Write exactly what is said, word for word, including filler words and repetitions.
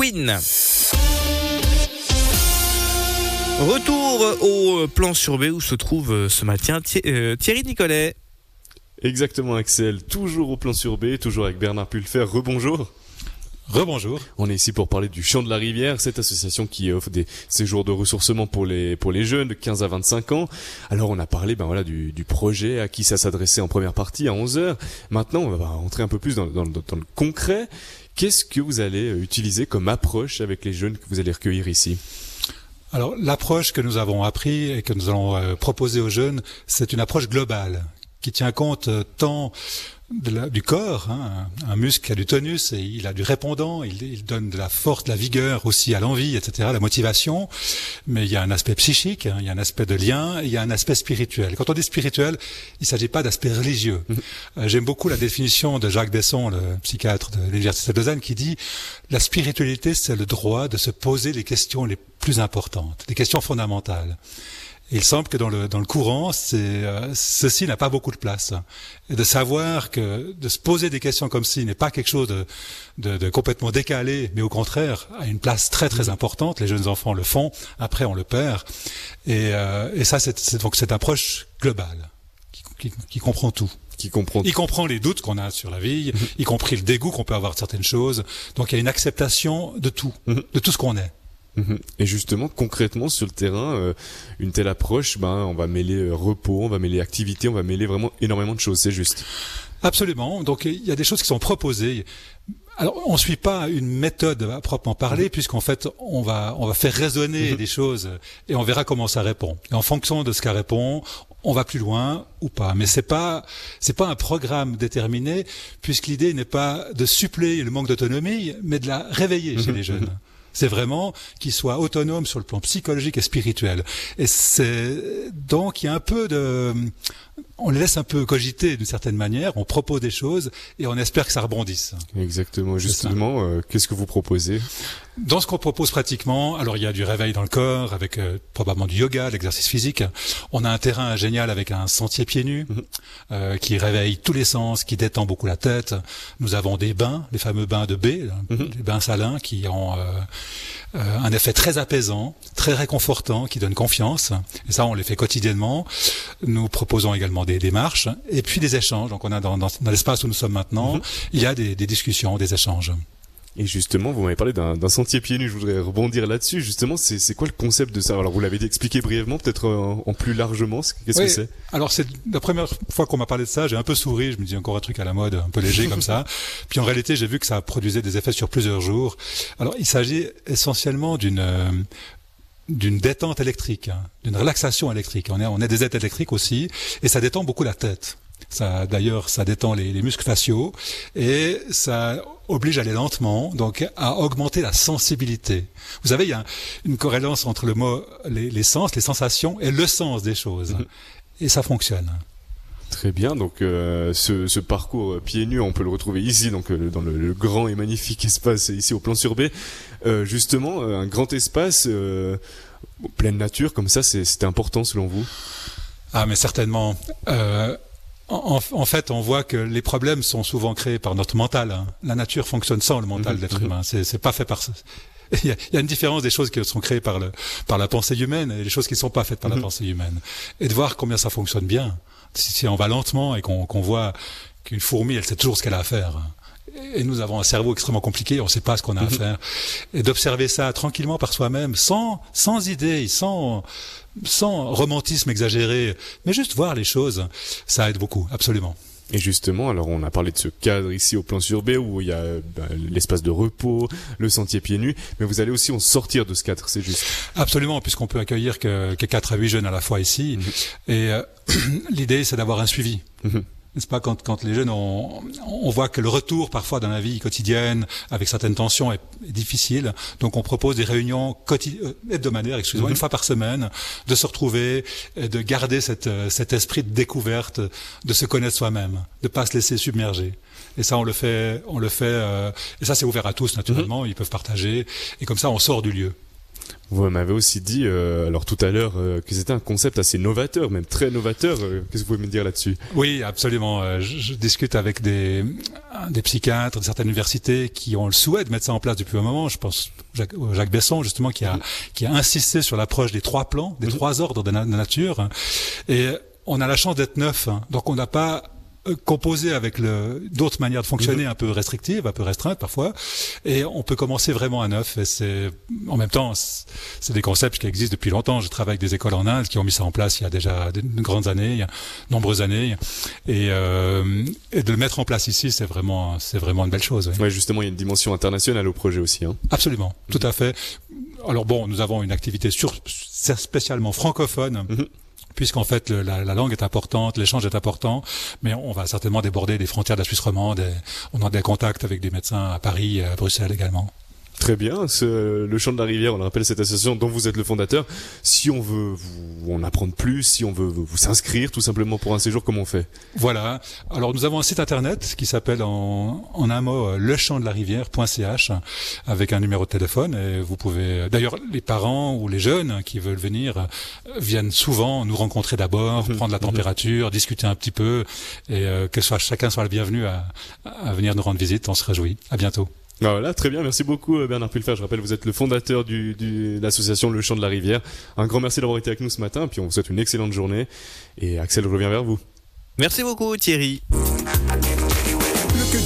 Queen. Retour au plan sur B où se trouve ce matin Thierry Nicolet. Exactement Axel, toujours au plan sur B, toujours avec Bernard Pulfer. Rebonjour. Rebonjour. On est ici pour parler du Chant de la Rivière, cette association qui offre des séjours de ressourcement pour les pour les jeunes de quinze à vingt-cinq ans. Alors on a parlé ben voilà du, du projet, à qui ça s'adressait en première partie à onze heures. Maintenant on va rentrer un peu plus dans, dans, dans le concret. Qu'est-ce que vous allez utiliser comme approche avec les jeunes que vous allez recueillir ici ? Alors l'approche que nous avons appris et que nous allons euh, proposer aux jeunes, c'est une approche globale qui tient compte euh, tant de la, du corps, hein, un, un muscle a du tonus et il a du répondant, il, il donne de la force, de la vigueur aussi à l'envie, et cetera, la motivation, mais il y a un aspect psychique, hein, il y a un aspect de lien, il y a un aspect spirituel. Quand on dit spirituel, il ne s'agit pas d'aspect religieux. Mmh. Euh, j'aime beaucoup la définition de Jacques Besson, le psychiatre de l'Université de Lausanne, qui dit « La spiritualité, c'est le droit de se poser les questions les plus importantes, les questions fondamentales ». Il semble que dans le dans le courant, c'est euh, ceci n'a pas beaucoup de place. Et de savoir que de se poser des questions comme ci n'est pas quelque chose de, de, de complètement décalé, mais au contraire a une place très très importante. Les jeunes enfants le font, après on le perd. Et, euh, et ça, c'est, c'est donc cette approche globale qui, qui, qui comprend tout. Qui comprend. Il comprend les doutes qu'on a sur la vie, mmh. y compris le dégoût qu'on peut avoir de certaines choses. Donc il y a une acceptation de tout, mmh. de tout ce qu'on est. Et justement, concrètement, sur le terrain, euh, une telle approche, ben, on va mêler euh, repos, on va mêler activité, on va mêler vraiment énormément de choses, c'est juste. Absolument. Donc, il y a des choses qui sont proposées. Alors, on suit pas une méthode à proprement parler, mmh. puisqu'en fait, on va, on va faire résonner mmh. des choses et on verra comment ça répond. Et en fonction de ce qu'elle répond, on va plus loin ou pas. Mais c'est pas, c'est pas un programme déterminé, puisque l'idée n'est pas de suppléer le manque d'autonomie, mais de la réveiller mmh. chez les jeunes. C'est vraiment qu'ils soient autonomes sur le plan psychologique et spirituel. Et c'est donc il y a un peu de, on les laisse un peu cogiter d'une certaine manière. On propose des choses et on espère que ça rebondisse. Exactement. Justement, euh, qu'est-ce que vous proposez ? Dans ce qu'on propose pratiquement, alors il y a du réveil dans le corps avec euh, probablement du yoga, de l'exercice physique. On a un terrain génial avec un sentier pieds nus mmh. euh, qui réveille tous les sens, qui détend beaucoup la tête. Nous avons des bains, les fameux bains de baie, mmh. les bains salins qui ont euh, euh, un effet très apaisant, très réconfortant, qui donne confiance. Et ça, on les fait quotidiennement. Nous proposons également des démarches et puis des échanges. Donc on a dans, dans, dans l'espace où nous sommes maintenant, mmh. il y a des, des discussions, des échanges. Et justement, vous m'avez parlé d'un, d'un sentier pieds nus, je voudrais rebondir là-dessus. Justement, c'est, c'est quoi le concept de ça ? Alors, vous l'avez expliqué brièvement, peut-être en, en plus largement, qu'est-ce oui, que c'est ? Alors, c'est la première fois qu'on m'a parlé de ça, j'ai un peu souri, je me dis encore un truc à la mode, un peu léger comme ça. Puis en réalité, j'ai vu que ça produisait des effets sur plusieurs jours. Alors, il s'agit essentiellement d'une... Euh, d'une détente électrique, hein, d'une relaxation électrique. On est, on est des êtres électriques aussi, et ça détend beaucoup la tête. Ça, d'ailleurs, ça détend les, les muscles faciaux et ça oblige à aller lentement, donc à augmenter la sensibilité. Vous savez, il y a une corrélance entre le mot, les, les sens, les sensations et le sens des choses, et ça fonctionne. Très bien, donc euh, ce, ce parcours pieds nus, on peut le retrouver ici, donc euh, dans le, le grand et magnifique espace ici au plan sur B. Euh, justement, euh, un grand espace, euh, pleine nature, comme ça, c'est, c'était important selon vous ? Ah, mais certainement. Euh, En, en fait, on voit que les problèmes sont souvent créés par notre mental. Hein. La nature fonctionne sans le mental mmh, de l'être mmh. humain. C'est, c'est pas fait par ça. Il y, a, il y a une différence des choses qui sont créées par le, par la pensée humaine et les choses qui ne sont pas faites par mmh. la pensée humaine. Et de voir combien ça fonctionne bien. Si, si on va lentement et qu'on, qu'on voit qu'une fourmi, elle sait toujours ce qu'elle a à faire. Et nous avons un cerveau extrêmement compliqué, on ne sait pas ce qu'on a mmh. à faire. Et d'observer ça tranquillement par soi-même, sans, sans idée, sans, sans romantisme exagéré, mais juste voir les choses, ça aide beaucoup, absolument. Et justement, alors on a parlé de ce cadre ici au plan sur B où il y a ben, l'espace de repos, le sentier pieds nus, mais vous allez aussi en sortir de ce cadre, c'est juste ? Absolument, puisqu'on peut accueillir que, que quatre à huit jeunes à la fois ici. Mmh. Et euh, l'idée, c'est d'avoir un suivi. Mmh. N'est-ce pas, quand, quand les jeunes, on, on voit que le retour parfois dans la vie quotidienne avec certaines tensions est, est difficile. Donc on propose des réunions quotidi- euh, hebdomadaires, excusez-moi, mm-hmm. une fois par semaine, de se retrouver, et de garder cette, cet esprit de découverte, de se connaître soi-même, de pas se laisser submerger. Et ça, on le fait, on le fait. Euh, et ça, c'est ouvert à tous naturellement. Mm-hmm. Ils peuvent partager. Et comme ça, on sort du lieu. Vous m'avez aussi dit, euh, alors tout à l'heure, euh, que c'était un concept assez novateur, même très novateur. Euh, qu'est-ce que vous pouvez me dire là-dessus? Oui, absolument. Euh, je, je discute avec des, des psychiatres de certaines universités qui ont le souhait de mettre ça en place depuis un moment. Je pense Jacques, Jacques Besson, justement, qui a, qui a insisté sur l'approche des trois plans, des mmh. trois ordres de la nature. Et on a la chance d'être neuf, hein, donc on n'a pas composé avec le, d'autres manières de fonctionner mmh. un peu restrictives, un peu restreintes parfois, et on peut commencer vraiment à neuf. Et c'est, en même temps, c'est des concepts qui existent depuis longtemps. Je travaille avec des écoles en Inde qui ont mis ça en place il y a déjà de grandes années, il y a de nombreuses années, et, euh, et de le mettre en place ici, c'est vraiment, c'est vraiment une belle chose. Oui. Ouais, justement, il y a une dimension internationale au projet aussi. Hein. Absolument, mmh. tout à fait. Alors bon, nous avons une activité sur, spécialement francophone. Mmh. Puisqu'en fait le, la, la langue est importante, l'échange est important, mais on va certainement déborder des frontières de la Suisse romande. Et on a des contacts avec des médecins à Paris, à Bruxelles également. Très bien, ce, le Chant de la Rivière, on le rappelle, cette association dont vous êtes le fondateur. Si on veut vous, en apprendre plus, si on veut vous, vous s'inscrire tout simplement pour un séjour, comment on fait? Voilà. Alors nous avons un site internet qui s'appelle en, en un mot le chant de la rivière point c h avec un numéro de téléphone. Et vous pouvez, d'ailleurs, les parents ou les jeunes qui veulent venir viennent souvent nous rencontrer d'abord, mmh, prendre la température, mmh. discuter un petit peu, et euh, que soit chacun soit le bienvenu à, à venir nous rendre visite. On se réjouit. À bientôt. Ah voilà, très bien, merci beaucoup Bernard Pulfer. Je rappelle, vous êtes le fondateur du, du, de l'association Le Chant de la Rivière. Un grand merci d'avoir été avec nous ce matin, puis on vous souhaite une excellente journée. Et Axel, je reviens vers vous. Merci beaucoup Thierry. Le que dis-je ?